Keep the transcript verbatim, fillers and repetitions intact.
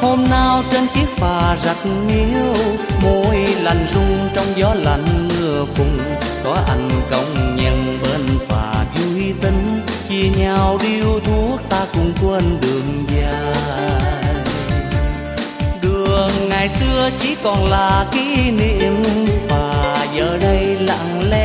Hôm nào trên chiếc phà rạch miếu, môi lạnh rung trong gió lạnh mưa phùn, có anh công nhân bên phà vui tính, chia nhau điếu thuốc ta cùng quên đường dài. Đường ngày xưa chỉ còn là kỷ niệm, phà giờ đây lặng lẽ